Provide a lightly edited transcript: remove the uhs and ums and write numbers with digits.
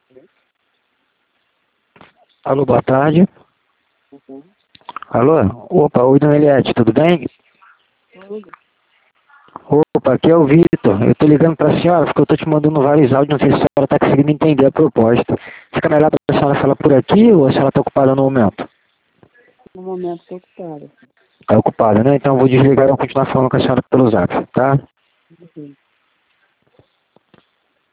Alô, boa tarde. Alô? Opa, oi, dona Eliette, tudo bem? Opa, aqui é o Vitor. Eu tô ligando pra senhora porque eu tô te mandando vários áudios, não sei se a senhora tá conseguindo entender a proposta. Fica melhor pra senhora falar por aqui ou a senhora tá ocupada no momento? No momento estou ocupada. Tá ocupada, né? Então eu vou desligar e vou continuar falando com a senhora pelo zap, tá? Uhum.